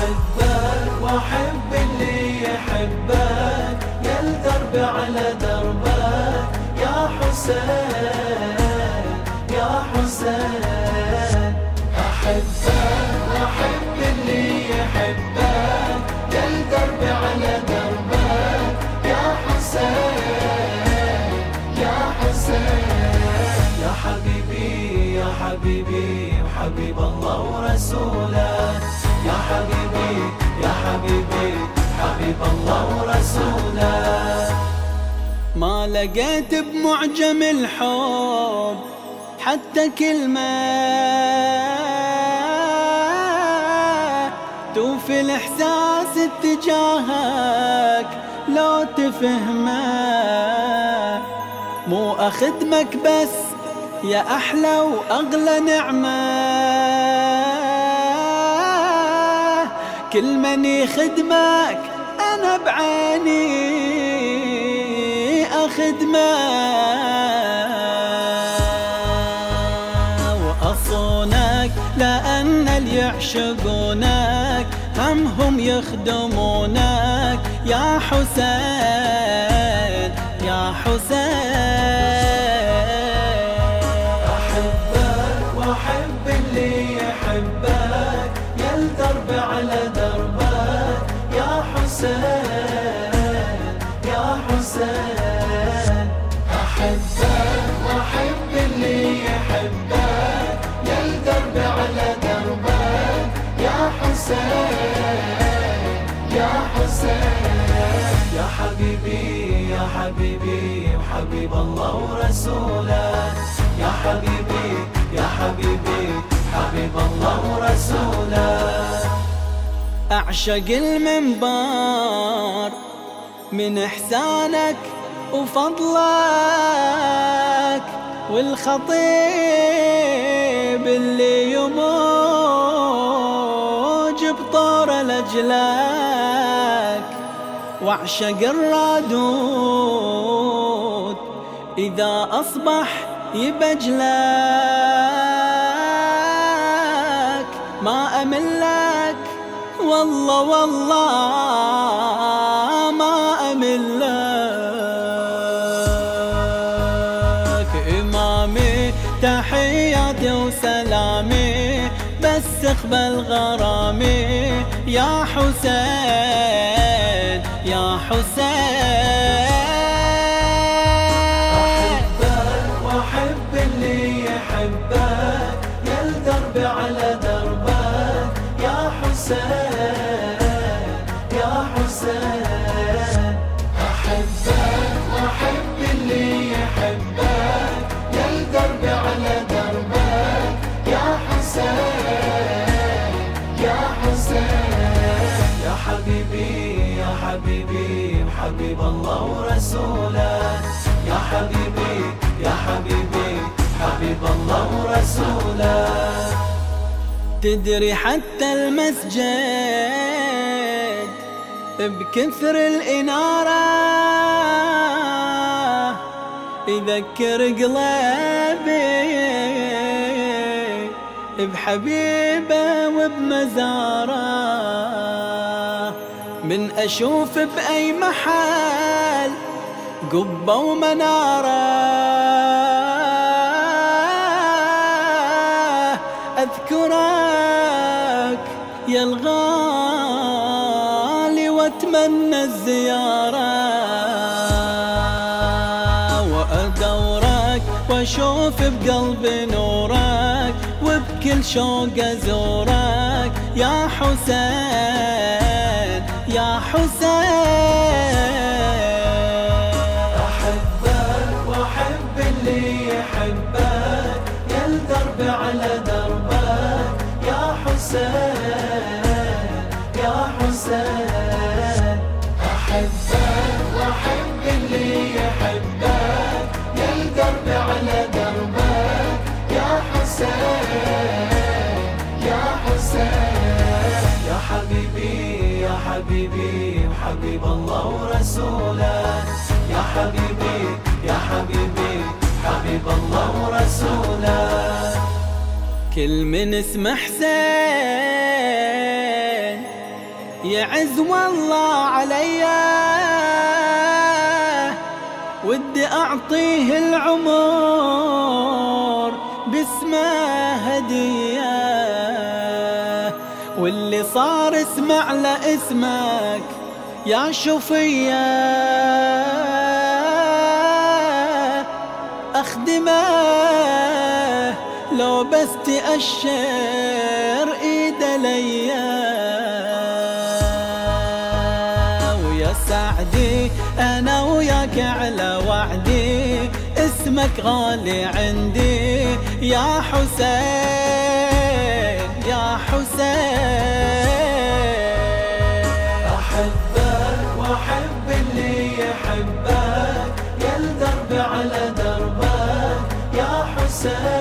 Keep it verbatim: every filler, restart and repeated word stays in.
أحبك وأحب اللي يحبك، يا الدرب على دربك يا حسين يا حسين. أحبك وأحب اللي يحبك، يا الدرب على دربك يا حسين يا حسين. يا حبيبي يا حبيبي وحبيب الله ورسوله، يا حبيبي يا حبيبي حبيب الله ورسوله. ما لقيت بمعجم الحب حتى كلمة توفي الإحساس اتجاهك لو تفهمه. مو أخدمك بس يا أحلى وأغلى نعمة، كل من يخدمك أنا بعيني أخدمه. وأصونك لأن اللي يعشقونك همهم يخدمونك يا حسين يا حسين. أحبك وأحب اللي يحبك، يا الدرب على دربك يا حسين يا حسين. أحبك وأحب اللي يحبك، يا الدرب على دربك يا حسين يا حسين. يا حبيبي يا حبيبي وحبيب الله ورسوله، يا حبيبي يا حبيبي حبيب الله ورسوله. أعشق المنبر من إحسانك وفضلك، والخطيب اللي يموج بطور لأجلك. وأعشق الرادود إذا أصبح يبجلك. ما أملك والله والله ما أملك. إمامي تحياتي وسلامي، بس اقبل غرامي يا حسين يا حسين. أحبك وأحب اللي يحبك، يا الدرب على دربك يا حسين يا حسين. أحبك وأحب اللي يحبك، يا الدرب على دربك يا حسين يا حسين. يا حبيبي يا حبيبي وحبيب الله ورسوله، يا حبيبي يا حبيبي حبيب الله ورسوله. تدري حتى المسجد بكثر الإنارة يذكر قلبي بحبيبه وبمزاره. من أشوف بأي محل قبة ومنارة أذكرك يا الغالي وأتمنى الزيارة. وأدورك وأشوف بقلبي نورك، وبكل شوق أزورك يا حسين يا حسين. أحبك وأحب اللي يحبك، يا الدرب على دربك يا حسين يا حسين. أحبك وأحب اللي يحبك، يا الدرب على دربك يا حسين يا حسين. يا حبيبي يا حبيبي وحبيب الله ورسوله، يا حبيبي يا حبيبي حبيب الله ورسوله. كل من اسمه حسين يعز والله عليا ودي أعطيه العمر باسمه هدية، واللي صار اسمع لاسمك يا شوفية أخدمه لو بس تأشر إيد ليا. ويا سعدي أنا وياك على وعدي، اسمك غالي عندي يا حسين يا حسين. أحبك وأحب اللي يحبك، يا الدرب على دربك يا حسين